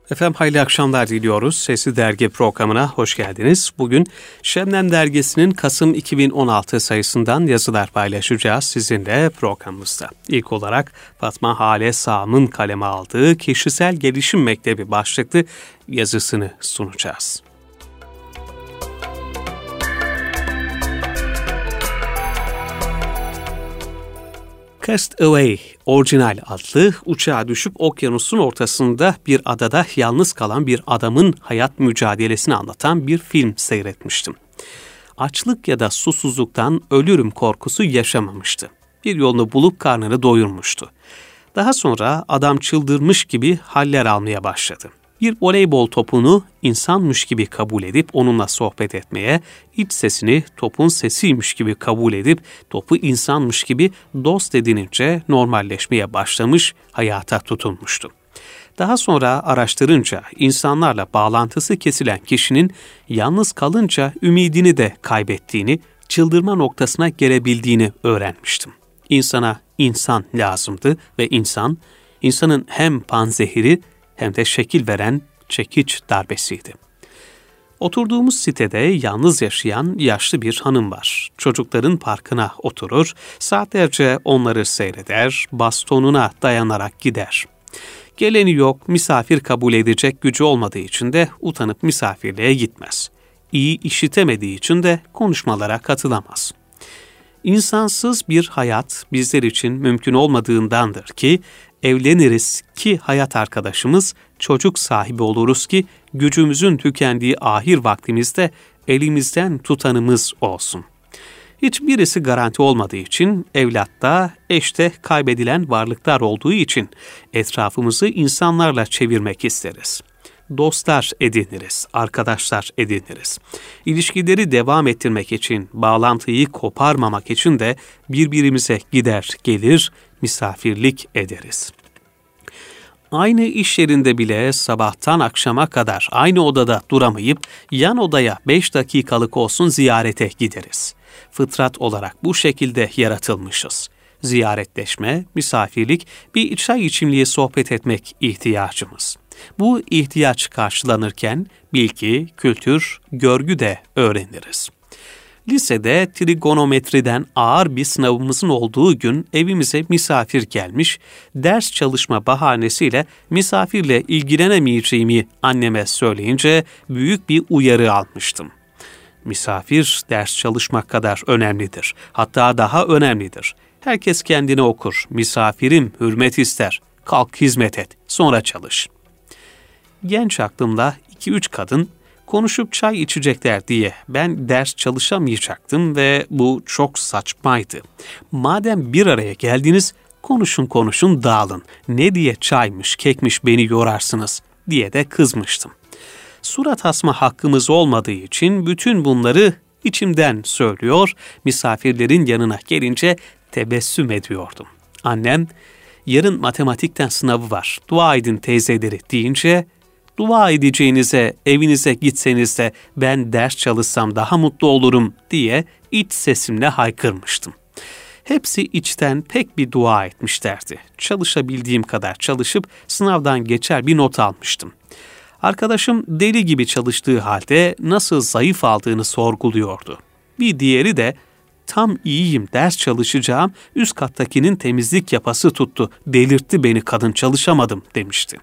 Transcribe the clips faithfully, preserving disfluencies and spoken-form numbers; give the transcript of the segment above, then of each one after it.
Efendim hayırlı akşamlar diliyoruz. Sesli Dergi programına hoş geldiniz. Bugün Şebnem Dergisi'nin Kasım iki bin on altı sayısından yazılar paylaşacağız sizinle programımızda. İlk olarak Fatma Hale Sağ'ın kaleme aldığı Kişisel Gelişim Mektebi başlıklı yazısını sunacağız. Cast Away, orijinal adlı uçağa düşüp okyanusun ortasında bir adada yalnız kalan bir adamın hayat mücadelesini anlatan bir film seyretmiştim. Açlık ya da susuzluktan ölürüm korkusu yaşamamıştı. Bir yolunu bulup karnını doyurmuştu. Daha sonra adam çıldırmış gibi haller almaya başladı. Bir voleybol topunu insanmış gibi kabul edip onunla sohbet etmeye, iç sesini topun sesiymiş gibi kabul edip topu insanmış gibi dost edinince normalleşmeye başlamış, hayata tutunmuştu. Daha sonra araştırınca insanlarla bağlantısı kesilen kişinin yalnız kalınca ümidini de kaybettiğini, çıldırma noktasına gelebildiğini öğrenmiştim. İnsana insan lazımdı ve insan, insanın hem panzehiri hem de şekil veren çekiç darbesiydi. Oturduğumuz sitede yalnız yaşayan yaşlı bir hanım var. Çocukların parkına oturur, saatlerce onları seyreder, bastonuna dayanarak gider. Geleni yok, misafir kabul edecek gücü olmadığı için de utanıp misafirliğe gitmez. İyi işitemediği için de konuşmalara katılamaz. İnsansız bir hayat bizler için mümkün olmadığındandır ki, evleniriz ki hayat arkadaşımız, çocuk sahibi oluruz ki gücümüzün tükendiği ahir vaktimizde elimizden tutanımız olsun. Hiçbirisi garanti olmadığı için, evlatta, eşte kaybedilen varlıklar olduğu için etrafımızı insanlarla çevirmek isteriz. Dostlar ediniriz, arkadaşlar ediniriz. İlişkileri devam ettirmek için, bağlantıyı koparmamak için de birbirimize gider gelir, misafirlik ederiz. Aynı iş yerinde bile sabahtan akşama kadar aynı odada duramayıp yan odaya beş dakikalık olsun ziyarete gideriz. Fıtrat olarak bu şekilde yaratılmışız. Ziyaretleşme, misafirlik, bir çay içimliğe sohbet etmek ihtiyacımız. Bu ihtiyaç karşılanırken bilgi, kültür, görgü de öğreniriz. Lisede trigonometriden ağır bir sınavımızın olduğu gün evimize misafir gelmiş, ders çalışma bahanesiyle misafirle ilgilenemeyeceğimi anneme söyleyince büyük bir uyarı almıştım. Misafir ders çalışmak kadar önemlidir, hatta daha önemlidir. Herkes kendine okur, misafirim hürmet ister, kalk hizmet et, sonra çalış. Genç aklımda iki üç kadın konuşup çay içecekler diye ben ders çalışamayacaktım ve bu çok saçmaydı. Madem bir araya geldiniz, konuşun konuşun dağılın. Ne diye çaymış, kekmiş beni yorarsınız diye de kızmıştım. Surat asma hakkımız olmadığı için bütün bunları içimden söylüyor, misafirlerin yanına gelince tebessüm ediyordum. Annem, yarın matematikten sınavı var, dua edin teyzeleri deyince, dua edeceğinize evinize gitseniz de ben ders çalışsam daha mutlu olurum diye iç sesimle haykırmıştım. Hepsi içten pek bir dua etmişlerdi. Çalışabildiğim kadar çalışıp sınavdan geçer bir not almıştım. Arkadaşım deli gibi çalıştığı halde nasıl zayıf aldığını sorguluyordu. Bir diğeri de tam iyiyim, ders çalışacağım, üst kattakinin temizlik yapası tuttu, delirtti beni kadın, çalışamadım demişti.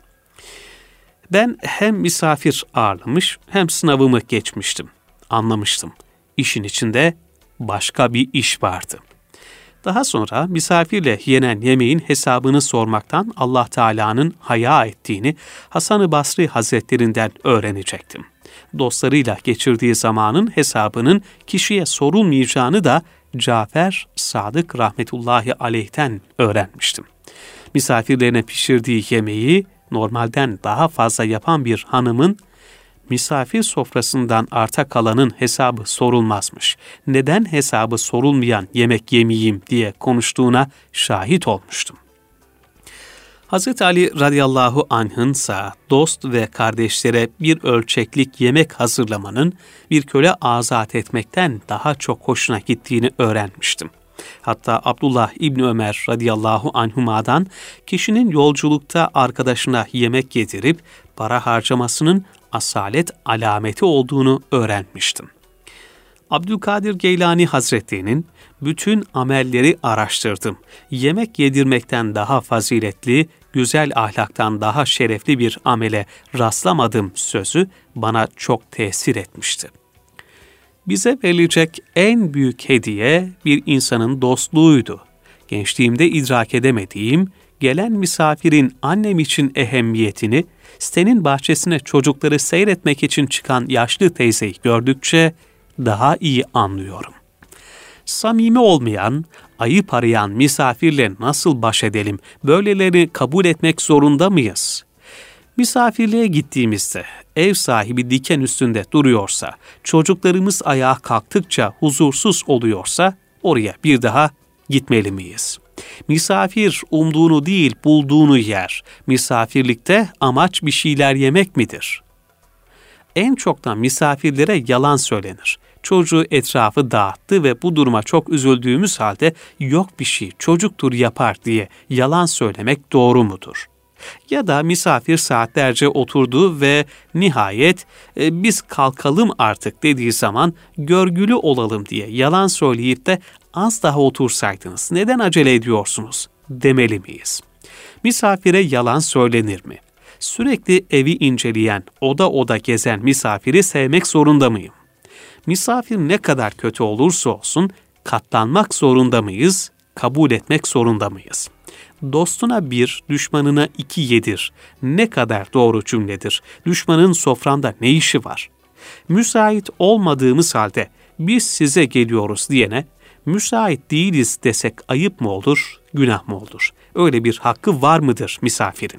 Ben hem misafir ağırlamış hem sınavımı geçmiştim. Anlamıştım. İşin içinde başka bir iş vardı. Daha sonra misafirle yenen yemeğin hesabını sormaktan Allah Teala'nın haya ettiğini Hasan-ı Basri Hazretlerinden öğrenecektim. Dostlarıyla geçirdiği zamanın hesabının kişiye sorulmayacağını da Cafer Sadık rahmetullahi aleyh'ten öğrenmiştim. Misafirlerine pişirdiği yemeği normalden daha fazla yapan bir hanımın misafir sofrasından arta kalanın hesabı sorulmazmış. Neden hesabı sorulmayan yemek yemeyeyim diye konuştuğuna şahit olmuştum. Hazreti Ali radıyallahu anh'ınsa dost ve kardeşlere bir ölçeklik yemek hazırlamanın bir köle azat etmekten daha çok hoşuna gittiğini öğrenmiştim. Hatta Abdullah İbni Ömer radıyallahu anhuma'dan kişinin yolculukta arkadaşına yemek yedirip para harcamasının asalet alameti olduğunu öğrenmiştim. Abdülkadir Geylani Hazretleri'nin bütün amelleri araştırdım. Yemek yedirmekten daha faziletli, güzel ahlaktan daha şerefli bir amele rastlamadım sözü bana çok tesir etmişti. Bize verilecek en büyük hediye bir insanın dostluğuydu. Gençliğimde idrak edemediğim, gelen misafirin annem için ehemmiyetini, sitenin bahçesine çocukları seyretmek için çıkan yaşlı teyzeyi gördükçe daha iyi anlıyorum. Samimi olmayan, ayıp arayan misafirle nasıl baş edelim, böyleleri kabul etmek zorunda mıyız? Misafirliğe gittiğimizde ev sahibi diken üstünde duruyorsa, çocuklarımız ayağa kalktıkça huzursuz oluyorsa oraya bir daha gitmeli miyiz? Misafir umduğunu değil bulduğunu yer. Misafirlikte amaç bir şeyler yemek midir? En çoktan misafirlere yalan söylenir. Çocuğu etrafı dağıttı ve bu duruma çok üzüldüğümüz halde yok bir şey çocuktur yapar diye yalan söylemek doğru mudur? Ya da misafir saatlerce oturdu ve nihayet e, biz kalkalım artık dediği zaman görgülü olalım diye yalan söyleyip de az daha otursaydınız neden acele ediyorsunuz demeli miyiz? Misafire yalan söylenir mi? Sürekli evi inceleyen, oda oda gezen misafiri sevmek zorunda mıyım? Misafir ne kadar kötü olursa olsun katlanmak zorunda mıyız, kabul etmek zorunda mıyız? Dostuna bir, düşmanına iki yedir. Ne kadar doğru cümledir. Düşmanın sofranda ne işi var? Müsait olmadığımız halde biz size geliyoruz diyene, müsait değiliz desek ayıp mı olur, günah mı olur? Öyle bir hakkı var mıdır misafirin?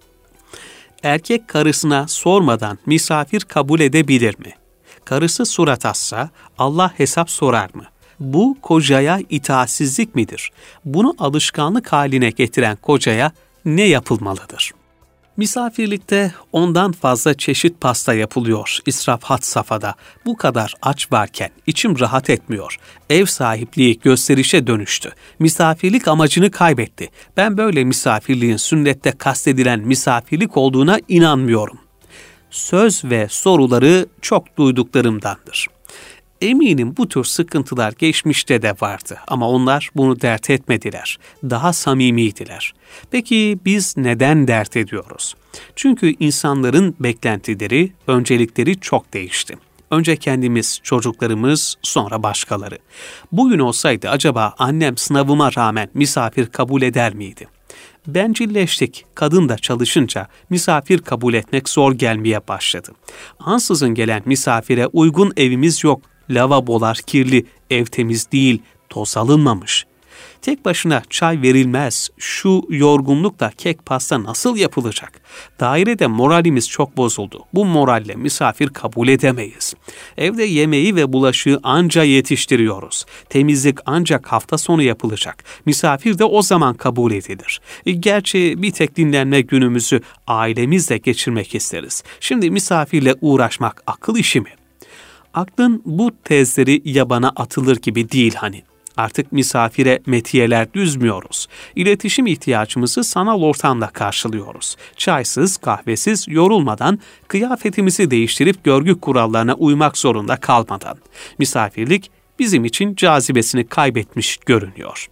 Erkek karısına sormadan misafir kabul edebilir mi? Karısı surat assa Allah hesap sorar mı? Bu kocaya itaatsizlik midir? Bunu alışkanlık haline getiren kocaya ne yapılmalıdır? Misafirlikte ondan fazla çeşit pasta yapılıyor israf had safhada. Bu kadar aç varken içim rahat etmiyor. Ev sahipliği gösterişe dönüştü. Misafirlik amacını kaybetti. Ben böyle misafirliğin sünnette kastedilen misafirlik olduğuna inanmıyorum. Söz ve soruları çok duyduklarımdandır. Eminim bu tür sıkıntılar geçmişte de vardı ama onlar bunu dert etmediler. Daha samimiydiler. Peki biz neden dert ediyoruz? Çünkü insanların beklentileri, öncelikleri çok değişti. Önce kendimiz, çocuklarımız, sonra başkaları. Bugün olsaydı acaba annem sınavıma rağmen misafir kabul eder miydi? Bencilleştik. Kadın da çalışınca misafir kabul etmek zor gelmeye başladı. Ansızın gelen misafire uygun evimiz yok. Lavabolar kirli, ev temiz değil, toz alınmamış. Tek başına çay verilmez, şu yorgunlukla kek pasta nasıl yapılacak? Dairede moralimiz çok bozuldu. Bu moralle misafir kabul edemeyiz. Evde yemeği ve bulaşığı anca yetiştiriyoruz. Temizlik ancak hafta sonu yapılacak. Misafir de o zaman kabul edilir. Gerçi bir tek dinlenme günümüzü ailemizle geçirmek isteriz. Şimdi misafirle uğraşmak akıl işi mi? Aklın bu tezleri yabana atılır gibi değil hani. Artık misafire metiyeler düzmüyoruz. İletişim ihtiyacımızı sanal ortamda karşılıyoruz. Çaysız, kahvesiz, yorulmadan, kıyafetimizi değiştirip görgü kurallarına uymak zorunda kalmadan. Misafirlik bizim için cazibesini kaybetmiş görünüyor.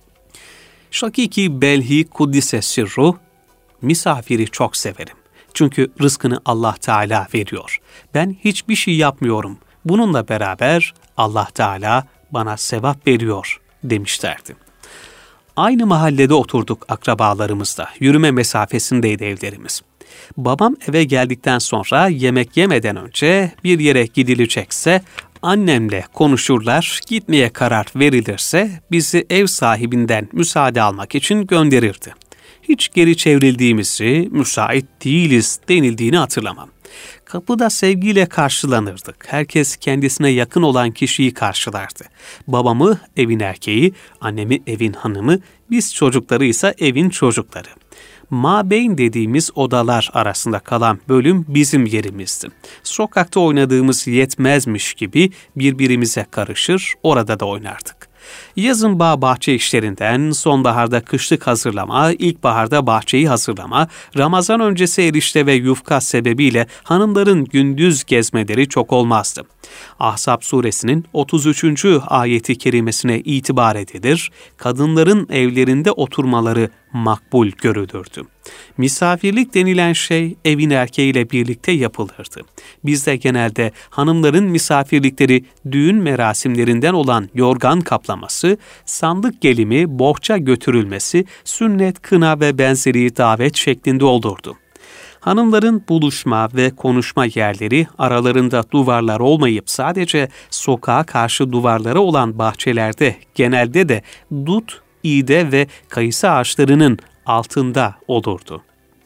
Şakiki Belhi Kuddise Sirruh, misafiri çok severim. Çünkü rızkını Allah Teala veriyor. Ben hiçbir şey yapmıyorum. Bununla beraber Allah Teala bana sevap veriyor demişlerdi. Aynı mahallede oturduk akrabalarımızla. Yürüme mesafesindeydi evlerimiz. Babam eve geldikten sonra yemek yemeden önce bir yere gidilecekse annemle konuşurlar, gitmeye karar verilirse bizi ev sahibinden müsaade almak için gönderirdi. Hiç geri çevrildiğimizi, müsait değiliz denildiğini hatırlamam. Kapıda sevgiyle karşılanırdık. Herkes kendisine yakın olan kişiyi karşılardı. Babamı evin erkeği, annemi evin hanımı, biz çocukları ise evin çocukları. Mabeyn dediğimiz odalar arasında kalan bölüm bizim yerimizdi. Sokakta oynadığımız yetmezmiş gibi birbirimize karışır, orada da oynardık. Yazın bağ bahçe işlerinden, sonbaharda kışlık hazırlama, ilkbaharda bahçeyi hazırlama, Ramazan öncesi erişte ve yufka sebebiyle hanımların gündüz gezmeleri çok olmazdı. Ahzab suresinin otuz üçüncü ayeti kerimesine itibar edilir, kadınların evlerinde oturmaları makbul görülürdü. Misafirlik denilen şey evin erkeğiyle birlikte yapılırdı. Bizde genelde hanımların misafirlikleri düğün merasimlerinden olan yorgan kaplaması, sandık gelimi, bohça götürülmesi, sünnet, kına ve benzeri davet şeklinde olurdu. Hanımların buluşma ve konuşma yerleri aralarında duvarlar olmayıp sadece sokağa karşı duvarları olan bahçelerde genelde de dut, iğde ve kayısı ağaçlarının altında olurdu.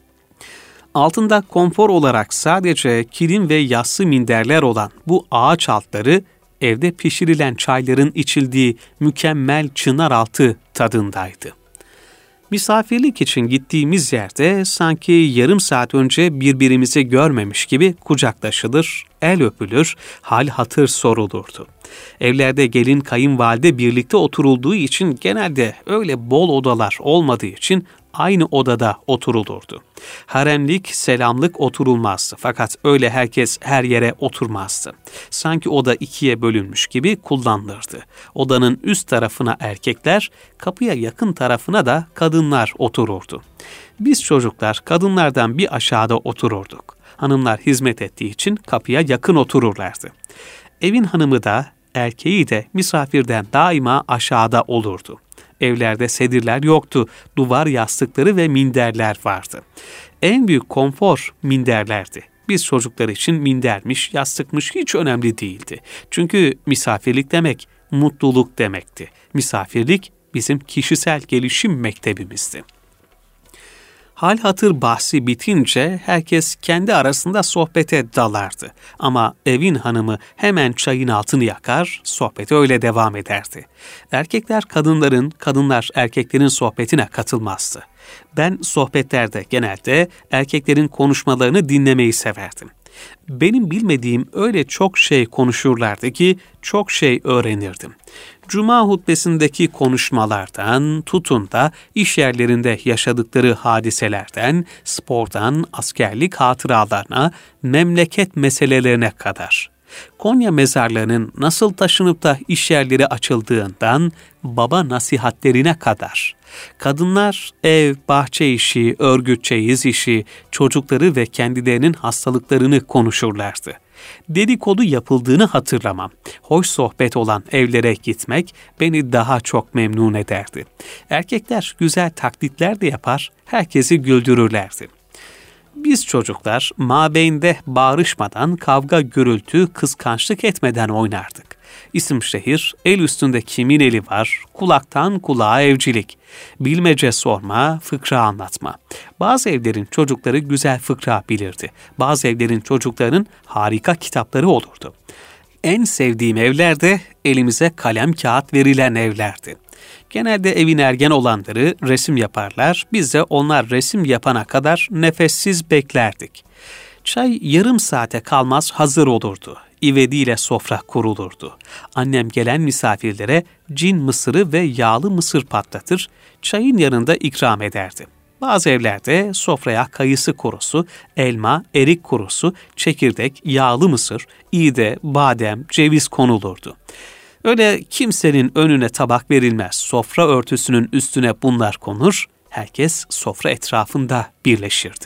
Altında konfor olarak sadece kilim ve yassı minderler olan bu ağaç altları evde pişirilen çayların içildiği mükemmel çınar altı tadındaydı. Misafirlik için gittiğimiz yerde sanki yarım saat önce birbirimizi görmemiş gibi kucaklaşılır, el öpülür, hal hatır sorulurdu. Evlerde gelin kayınvalide birlikte oturulduğu için genelde öyle bol odalar olmadığı için aynı odada oturulurdu. Haremlik, selamlık oturulmazdı fakat öyle herkes her yere oturmazdı. Sanki oda ikiye bölünmüş gibi kullanılırdı. Odanın üst tarafına erkekler, kapıya yakın tarafına da kadınlar otururdu. Biz çocuklar kadınlardan bir aşağıda otururduk. Hanımlar hizmet ettiği için kapıya yakın otururlardı. Evin hanımı da erkeği de misafirden daima aşağıda olurdu. Evlerde sedirler yoktu, duvar yastıkları ve minderler vardı. En büyük konfor minderlerdi. Biz çocuklar için mindermiş, yastıkmış hiç önemli değildi. Çünkü misafirlik demek mutluluk demekti. Misafirlik bizim kişisel gelişim mektebimizdi. Hal hatır bahsi bitince herkes kendi arasında sohbete dalardı. Ama evin hanımı hemen çayın altını yakar, sohbete öyle devam ederdi. Erkekler kadınların, kadınlar erkeklerin sohbetine katılmazdı. Ben sohbetlerde genelde erkeklerin konuşmalarını dinlemeyi severdim. Benim bilmediğim öyle çok şey konuşurlardı ki çok şey öğrenirdim. Cuma hutbesindeki konuşmalardan, tutun da iş yerlerinde yaşadıkları hadiselerden, spordan, askerlik hatıralarına, memleket meselelerine kadar. Konya mezarlarının nasıl taşınıp da iş yerleri açıldığından baba nasihatlerine kadar. Kadınlar ev, bahçe işi, örgü, çeyiz işi, çocukları ve kendilerinin hastalıklarını konuşurlardı. Dedikodu yapıldığını hatırlamam. Hoş sohbet olan evlere gitmek beni daha çok memnun ederdi. Erkekler güzel taklitler de yapar, herkesi güldürürlerdi. Biz çocuklar mabeyinde bağırışmadan, kavga gürültü, kıskançlık etmeden oynardık. İsim şehir, el üstünde kimin eli var, kulaktan kulağa evcilik, bilmece sorma, fıkra anlatma. Bazı evlerin çocukları güzel fıkra bilirdi. Bazı evlerin çocuklarının harika kitapları olurdu. En sevdiğim evler de elimize kalem kağıt verilen evlerdi. Genelde evin ergen olanları resim yaparlar, biz de onlar resim yapana kadar nefessiz beklerdik. Çay yarım saate kalmaz hazır olurdu. İvediyle sofra kurulurdu. Annem gelen misafirlere cin mısırı ve yağlı mısır patlatır, çayın yanında ikram ederdi. Bazı evlerde sofraya kayısı kurusu, elma, erik kurusu, çekirdek, yağlı mısır, iğde, badem, ceviz konulurdu. Öyle kimsenin önüne tabak verilmez. Sofra örtüsünün üstüne bunlar konur, herkes sofra etrafında birleşirdi.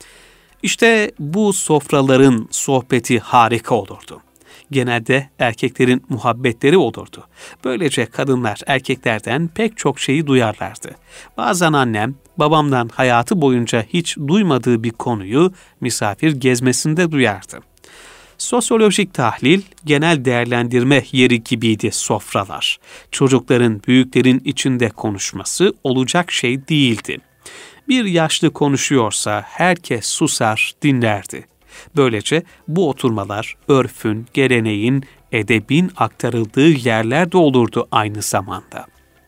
İşte bu sofraların sohbeti harika olurdu. Genelde erkeklerin muhabbetleri olurdu. Böylece kadınlar erkeklerden pek çok şeyi duyarlardı. Bazen annem babamdan hayatı boyunca hiç duymadığı bir konuyu misafir gezmesinde duyardı. Sosyolojik tahlil, genel değerlendirme yeri gibiydi sofralar. Çocukların, büyüklerin içinde konuşması olacak şey değildi. Bir yaşlı konuşuyorsa herkes susar, dinlerdi. Böylece bu oturmalar örfün, geleneğin, edebin aktarıldığı yerler de olurdu aynı zamanda.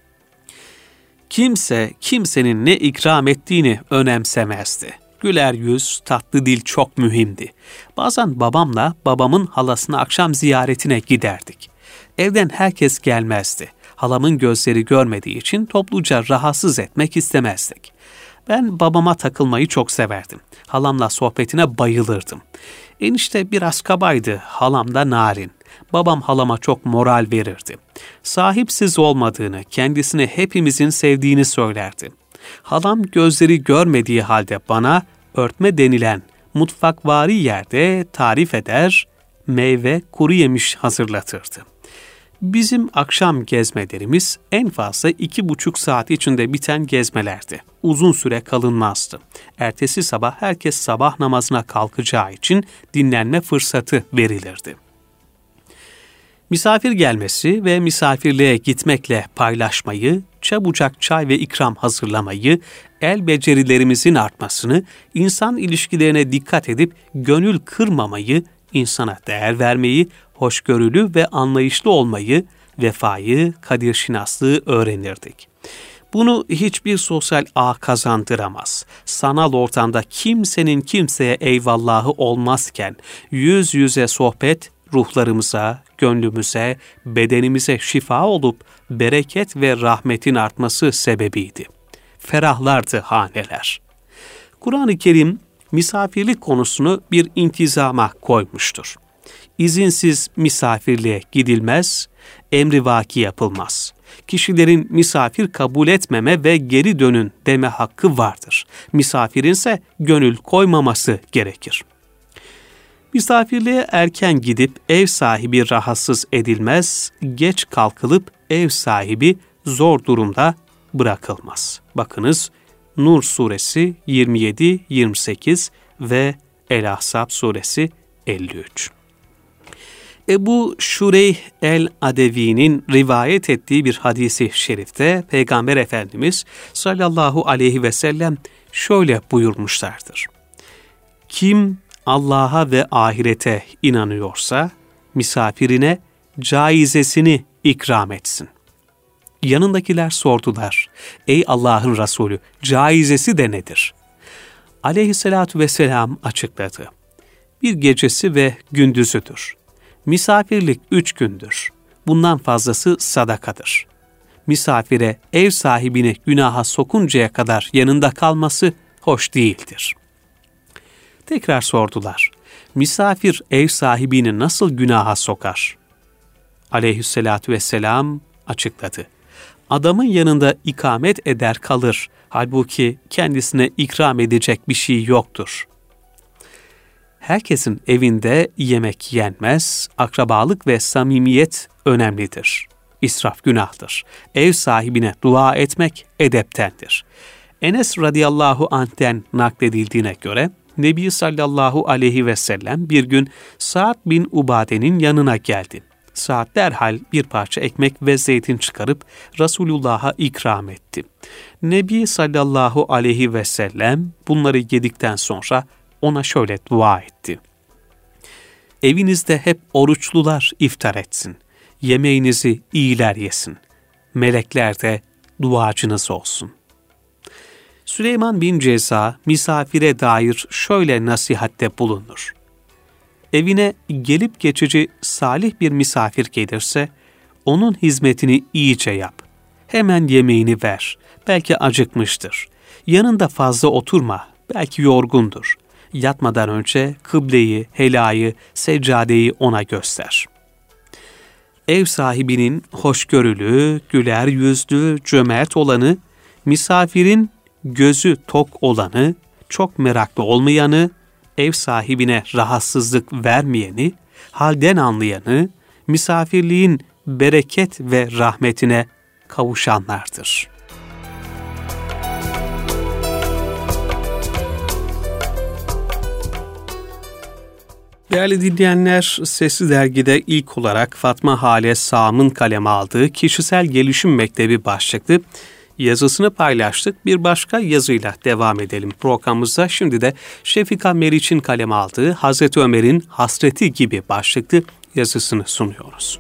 Kimse kimsenin ne ikram ettiğini önemsemezdi. Güler yüz, tatlı dil çok mühimdi. Bazen babamla babamın halasına akşam ziyaretine giderdik. Evden herkes gelmezdi. Halamın gözleri görmediği için topluca rahatsız etmek istemezdik. Ben babama takılmayı çok severdim. Halamla sohbetine bayılırdım. Enişte biraz kabaydı, halam da narin. Babam halama çok moral verirdi. Sahipsiz olmadığını, kendisini hepimizin sevdiğini söylerdi. Halam gözleri görmediği halde bana örtme denilen mutfakvari yerde tarif eder, meyve, kuru yemiş hazırlatırdı. Bizim akşam gezmelerimiz en fazla iki buçuk saat içinde biten gezmelerdi. Uzun süre kalınmazdı. Ertesi sabah herkes sabah namazına kalkacağı için dinlenme fırsatı verilirdi. Misafir gelmesi ve misafirliğe gitmekle paylaşmayı, çabucak çay ve ikram hazırlamayı, el becerilerimizin artmasını, insan ilişkilerine dikkat edip gönül kırmamayı, insana değer vermeyi, hoşgörülü ve anlayışlı olmayı, vefayı, kadirşinaslığı öğrenirdik. Bunu hiçbir sosyal ağ kazandıramaz. Sanal ortamda kimsenin kimseye eyvallahı olmazken yüz yüze sohbet ruhlarımıza, gönlümüze, bedenimize şifa olup bereket ve rahmetin artması sebebiydi. Ferahlardı haneler. Kur'an-ı Kerim misafirlik konusunu bir intizama koymuştur. İzinsiz misafirliğe gidilmez, emrivaki yapılmaz. Kişilerin misafir kabul etmeme ve geri dönün deme hakkı vardır. Misafirinse gönül koymaması gerekir. Misafirliğe erken gidip ev sahibi rahatsız edilmez, geç kalkılıp ev sahibi zor durumda bırakılmaz. Bakınız Nur suresi yirmi yedi yirmi sekiz ve El-Ahzab suresi elli üç. Ebu Şureyh el-Adevi'nin rivayet ettiği bir hadisi şerifte Peygamber Efendimiz sallallahu aleyhi ve sellem şöyle buyurmuşlardır. Kim Allah'a ve ahirete inanıyorsa misafirine caizesini ikram etsin. Yanındakiler sordular. Ey Allah'ın Resulü, caizesi de nedir? Aleyhissalatu vesselam açıkladı. Bir gecesi ve gündüzüdür. Misafirlik üç gündür. Bundan fazlası sadakadır. Misafire ev sahibini günaha sokuncaya kadar yanında kalması hoş değildir. Tekrar sordular. Misafir ev sahibini nasıl günaha sokar? Aleyhissalatu vesselam açıkladı. Adamın yanında ikamet eder kalır. Halbuki kendisine ikram edecek bir şey yoktur. Herkesin evinde yemek yenmez, akrabalık ve samimiyet önemlidir. İsraf günahtır. Ev sahibine dua etmek edeptendir. Enes radıyallahu anh'ten nakledildiğine göre, Nebi sallallahu aleyhi ve sellem bir gün Sa'd bin Ubade'nin yanına geldi. Sa'd derhal bir parça ekmek ve zeytin çıkarıp Resulullah'a ikram etti. Nebi sallallahu aleyhi ve sellem bunları yedikten sonra ona şöyle dua etti. Evinizde hep oruçlular iftar etsin. Yemeğinizi iyiler yesin. Melekler de duacınız olsun. Süleyman bin Ceza misafire dair şöyle nasihatte bulunur. Evine gelip geçici salih bir misafir gelirse, onun hizmetini iyice yap. Hemen yemeğini ver. Belki acıkmıştır. Yanında fazla oturma. Belki yorgundur. Yatmadan önce kıbleyi, helayı, seccadeyi ona göster. Ev sahibinin hoşgörülü, güler yüzlü, cömert olanı, misafirin gözü tok olanı, çok meraklı olmayanı, ev sahibine rahatsızlık vermeyeni, halden anlayanı, misafirliğin bereket ve rahmetine kavuşanlardır. Değerli dinleyenler, Sesli Dergi'de ilk olarak Fatma Hale Sağım'ın kaleme aldığı Kişisel Gelişim Mektebi başlıklı yazısını paylaştık. Bir başka yazıyla devam edelim programımıza. Şimdi de Şefika Meriç'in kaleme aldığı Hazreti Ömer'in Hasreti gibi başlıklı yazısını sunuyoruz.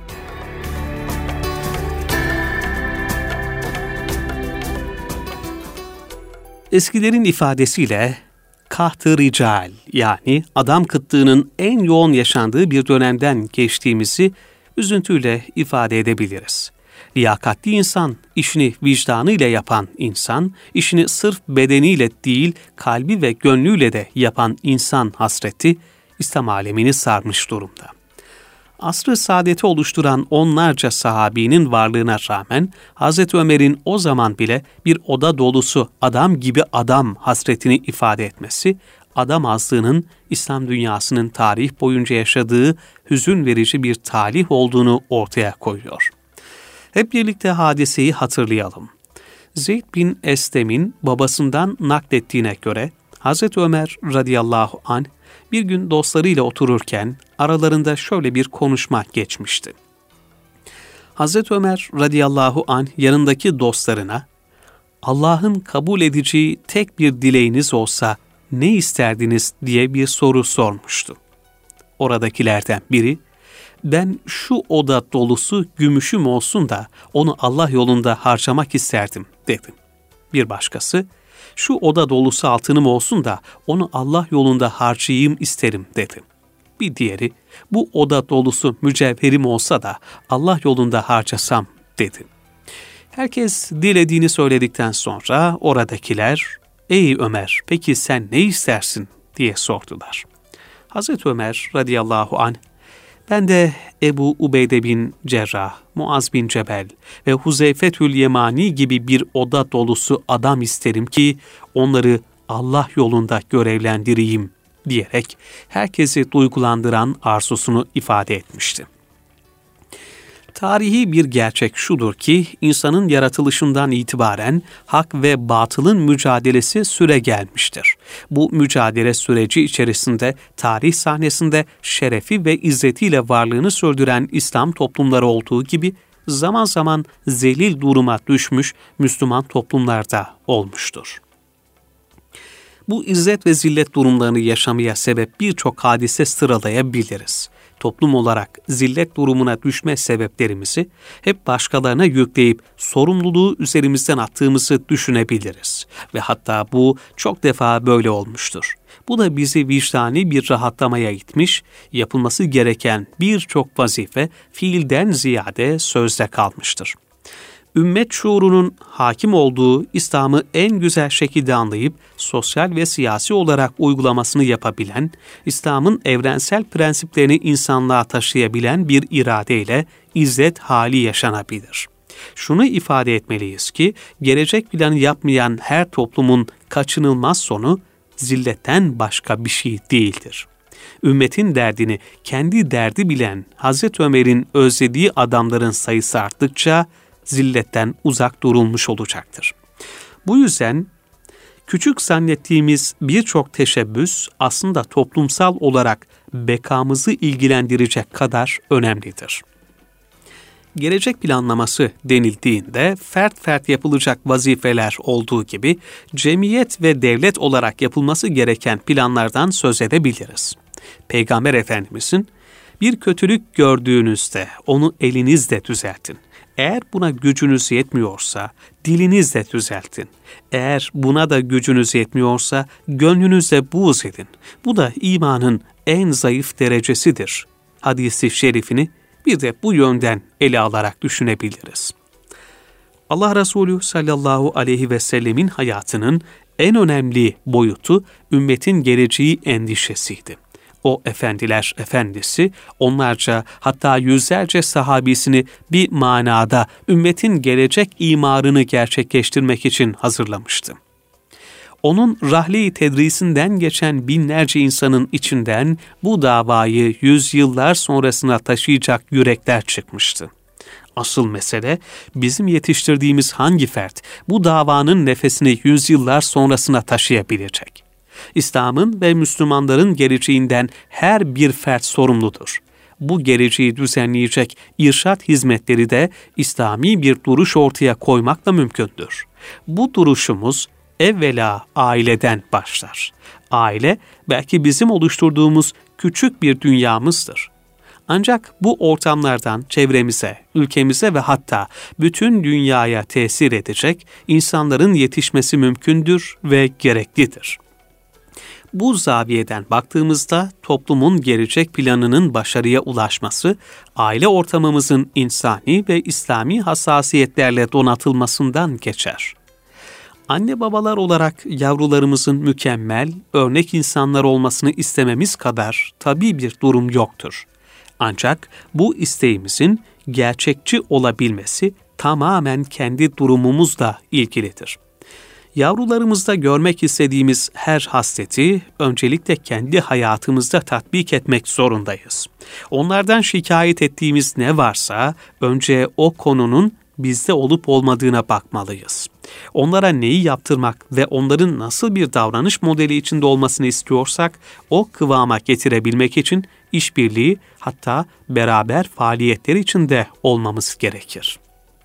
Eskilerin ifadesiyle kaht-ı rical, yani adam kıtlığının en yoğun yaşandığı bir dönemden geçtiğimizi üzüntüyle ifade edebiliriz. Liyakatli insan, işini vicdanıyla yapan insan, işini sırf bedeniyle değil, kalbi ve gönlüyle de yapan insan hasreti, İslam alemini sarmış durumda. Asr-ı saadeti oluşturan onlarca sahabinin varlığına rağmen, Hazreti Ömer'in o zaman bile bir oda dolusu adam gibi adam hasretini ifade etmesi, adam azlığının İslam dünyasının tarih boyunca yaşadığı hüzün verici bir talih olduğunu ortaya koyuyor. Hep birlikte hadiseyi hatırlayalım. Zeyd bin Eslem'in babasından naklettiğine göre, Hazreti Ömer radıyallahu anh bir gün dostlarıyla otururken aralarında şöyle bir konuşma geçmişti. Hazreti Ömer radıyallahu anh yanındaki dostlarına, Allah'ın kabul edeceği tek bir dileğiniz olsa ne isterdiniz diye bir soru sormuştu. Oradakilerden biri, ben şu oda dolusu gümüşüm olsun da onu Allah yolunda harcamak isterdim dedi. Bir başkası, şu oda dolusu altınım olsun da onu Allah yolunda harcayayım isterim dedi. Bir diğeri, bu oda dolusu mücevherim olsa da Allah yolunda harcasam dedi. Herkes dilediğini söyledikten sonra oradakiler, ey Ömer, peki sen ne istersin diye sordular. Hazreti Ömer radıyallahu anh, ben de Ebu Ubeyde bin Cerrah, Muaz bin Cebel ve Huzeyfetül Yemani gibi bir oda dolusu adam isterim ki onları Allah yolunda görevlendireyim diyerek herkesi duygulandıran arzusunu ifade etmişti. Tarihi bir gerçek şudur ki insanın yaratılışından itibaren hak ve batılın mücadelesi süre gelmiştir. Bu mücadele süreci içerisinde tarih sahnesinde şerefi ve izzetiyle varlığını sürdüren İslam toplumları olduğu gibi zaman zaman zelil duruma düşmüş Müslüman toplumlarda olmuştur. Bu izzet ve zillet durumlarını yaşamaya sebep birçok hadise sıralayabiliriz. Toplum olarak zillet durumuna düşme sebeplerimizi hep başkalarına yükleyip sorumluluğu üzerimizden attığımızı düşünebiliriz. Ve hatta bu çok defa böyle olmuştur. Bu da bizi vicdani bir rahatlamaya itmiş, yapılması gereken birçok vazife fiilden ziyade sözde kalmıştır. Ümmet şuurunun hakim olduğu İslam'ı en güzel şekilde anlayıp sosyal ve siyasi olarak uygulamasını yapabilen, İslam'ın evrensel prensiplerini insanlığa taşıyabilen bir iradeyle izzet hali yaşanabilir. Şunu ifade etmeliyiz ki, gelecek planı yapmayan her toplumun kaçınılmaz sonu zilletten başka bir şey değildir. Ümmetin derdini kendi derdi bilen Hazreti Ömer'in özlediği adamların sayısı arttıkça, zilletten uzak durulmuş olacaktır. Bu yüzden küçük zannettiğimiz birçok teşebbüs aslında toplumsal olarak bekamızı ilgilendirecek kadar önemlidir. Gelecek planlaması denildiğinde fert fert yapılacak vazifeler olduğu gibi cemiyet ve devlet olarak yapılması gereken planlardan söz edebiliriz. Peygamber Efendimizin bir kötülük gördüğünüzde onu elinizle düzeltin. Eğer buna gücünüz yetmiyorsa dilinizle düzeltin. Eğer buna da gücünüz yetmiyorsa gönlünüzle buğz edin. Bu da imanın en zayıf derecesidir. Hadis-i şerifini bir de bu yönden ele alarak düşünebiliriz. Allah Resulü sallallahu aleyhi ve sellemin hayatının en önemli boyutu ümmetin geleceği endişesiydi. O efendiler efendisi, onlarca hatta yüzlerce sahabisini bir manada ümmetin gelecek imarını gerçekleştirmek için hazırlamıştı. Onun rahli tedrisinden geçen binlerce insanın içinden bu davayı yüzyıllar sonrasına taşıyacak yürekler çıkmıştı. Asıl mesele bizim yetiştirdiğimiz hangi fert bu davanın nefesini yüzyıllar sonrasına taşıyabilecek? İslam'ın ve Müslümanların geleceğinden her bir fert sorumludur. Bu geleceği düzenleyecek irşat hizmetleri de İslami bir duruş ortaya koymakla mümkündür. Bu duruşumuz evvela aileden başlar. Aile belki bizim oluşturduğumuz küçük bir dünyamızdır. Ancak bu ortamlardan çevremize, ülkemize ve hatta bütün dünyaya tesir edecek insanların yetişmesi mümkündür ve gereklidir. Bu zaviyeden baktığımızda toplumun gelecek planının başarıya ulaşması, aile ortamımızın insani ve İslami hassasiyetlerle donatılmasından geçer. Anne babalar olarak yavrularımızın mükemmel, örnek insanlar olmasını istememiz kadar tabii bir durum yoktur. Ancak bu isteğimizin gerçekçi olabilmesi tamamen kendi durumumuzla ilgilidir. Yavrularımızda görmek istediğimiz her hasleti öncelikle kendi hayatımızda tatbik etmek zorundayız. Onlardan şikayet ettiğimiz ne varsa önce o konunun bizde olup olmadığına bakmalıyız. Onlara neyi yaptırmak ve onların nasıl bir davranış modeli içinde olmasını istiyorsak o kıvama getirebilmek için işbirliği, hatta beraber faaliyetler içinde olmamız gerekir.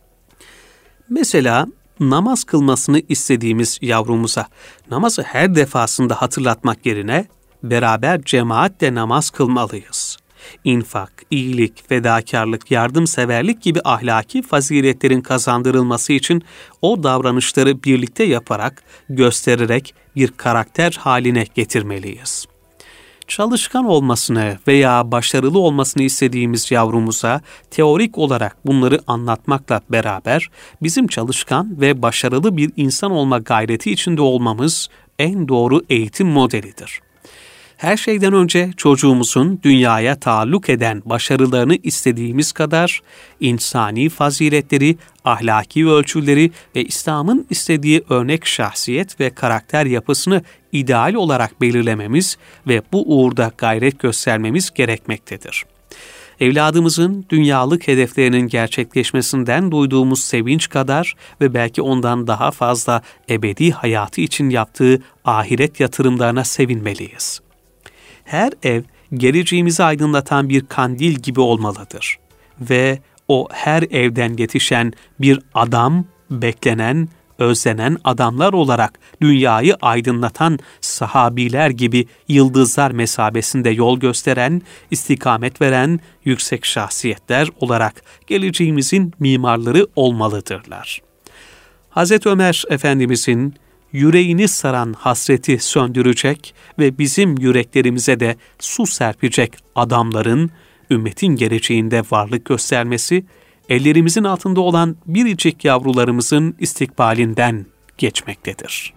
Mesela namaz kılmasını istediğimiz yavrumuza namazı her defasında hatırlatmak yerine beraber cemaatle namaz kılmalıyız. İnfak, iyilik, fedakarlık, yardımseverlik gibi ahlaki faziletlerin kazandırılması için o davranışları birlikte yaparak, göstererek bir karakter haline getirmeliyiz. Çalışkan olmasını veya başarılı olmasını istediğimiz yavrumuza teorik olarak bunları anlatmakla beraber bizim çalışkan ve başarılı bir insan olma gayreti içinde olmamız en doğru eğitim modelidir. Her şeyden önce çocuğumuzun dünyaya taalluk eden başarılarını istediğimiz kadar insani faziletleri, ahlaki ölçüleri ve İslam'ın istediği örnek şahsiyet ve karakter yapısını ideal olarak belirlememiz ve bu uğurda gayret göstermemiz gerekmektedir. Evladımızın dünyalık hedeflerinin gerçekleşmesinden duyduğumuz sevinç kadar ve belki ondan daha fazla ebedi hayatı için yaptığı ahiret yatırımlarına sevinmeliyiz. Her ev geleceğimizi aydınlatan bir kandil gibi olmalıdır ve o her evden yetişen bir adam, beklenen, özlenen adamlar olarak dünyayı aydınlatan sahabiler gibi yıldızlar mesabesinde yol gösteren, istikamet veren yüksek şahsiyetler olarak geleceğimizin mimarları olmalıdırlar. Hazreti Ömer Efendimizin yüreğini saran hasreti söndürecek ve bizim yüreklerimize de su serpecek adamların ümmetin geleceğinde varlık göstermesi, ellerimizin altında olan biricik yavrularımızın istikbalinden geçmektedir.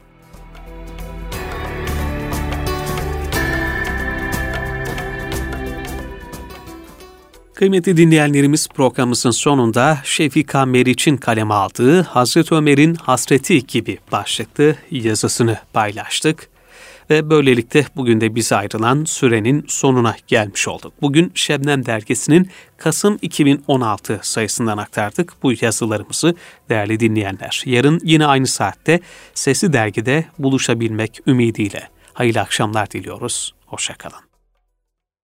Kıymetli dinleyenlerimiz, programımızın sonunda Şefika Meriç'in kaleme aldığı Hazreti Ömer'in Hasreti gibi başlıklı yazısını paylaştık. Ve böylelikle bugün de bize ayrılan sürenin sonuna gelmiş olduk. Bugün Şebnem Dergisi'nin Kasım iki bin on altı sayısından aktardık bu yazılarımızı değerli dinleyenler. Yarın yine aynı saatte Sesli Dergi'de buluşabilmek ümidiyle hayırlı akşamlar diliyoruz. Hoşça kalın.